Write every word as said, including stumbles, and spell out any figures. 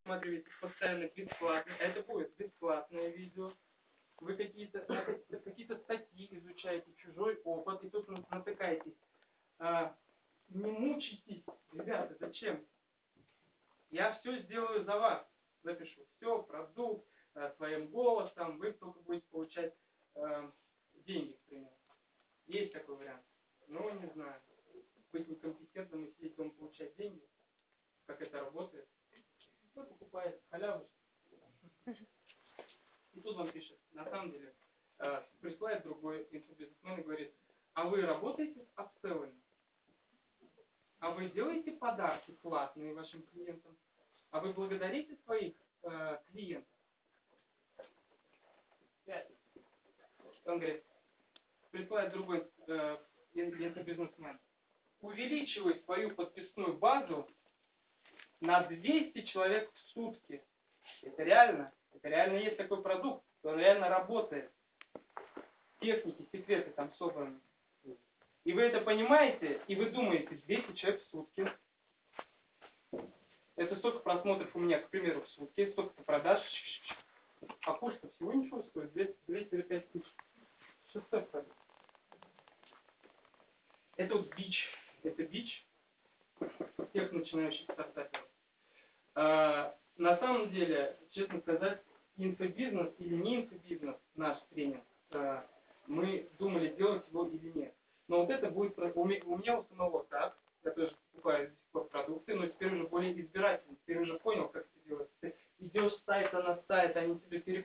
просматриваете постоянно бесплатно, это будет бесплатное видео. Вы какие-то какие-то статьи изучаете, чужой опыт, и тут натыкаетесь. А, не мучайтесь, ребята, зачем? Я все сделаю за вас. Запишу все, продукт, своим голосом, вы только будете получать э, деньги, к примеру. Есть такой вариант. Но не знаю. Быть некомпетентным и сидеть дома получать деньги, как это работает. Кто покупает халяву? И тут он пишет, на самом деле, э, присылает другой инфобизнесмен и говорит, а вы работаете с апселлами? А вы делаете подарки платные вашим клиентам? А вы благодарите своих э, клиентов? Он говорит, присылает другой э, инфобизнесмен. Увеличивай свою подписную базу на двести человек в сутки. Это реально. Это реально есть такой продукт. Он реально работает. Техники, секреты там собраны. И вы это понимаете, и вы думаете, двести человек в сутки. Это столько просмотров у меня, к примеру, в сутки, столько продаж. А курс-то всего ничего стоит, двести или пять тысяч. шестьсот продаж. Это вот бич. Это бич всех начинающих стартаперов. А, на самом деле, честно сказать, инфобизнес или не инфобизнес, наш тренинг, а, мы думали, делать его или нет. Но вот это будет, у меня, у меня у самого так, я тоже покупаю до сих пор продукты, но теперь уже более избирательно, теперь уже понял, как это делается. Ты идешь с сайта на сайт, они тебе переходят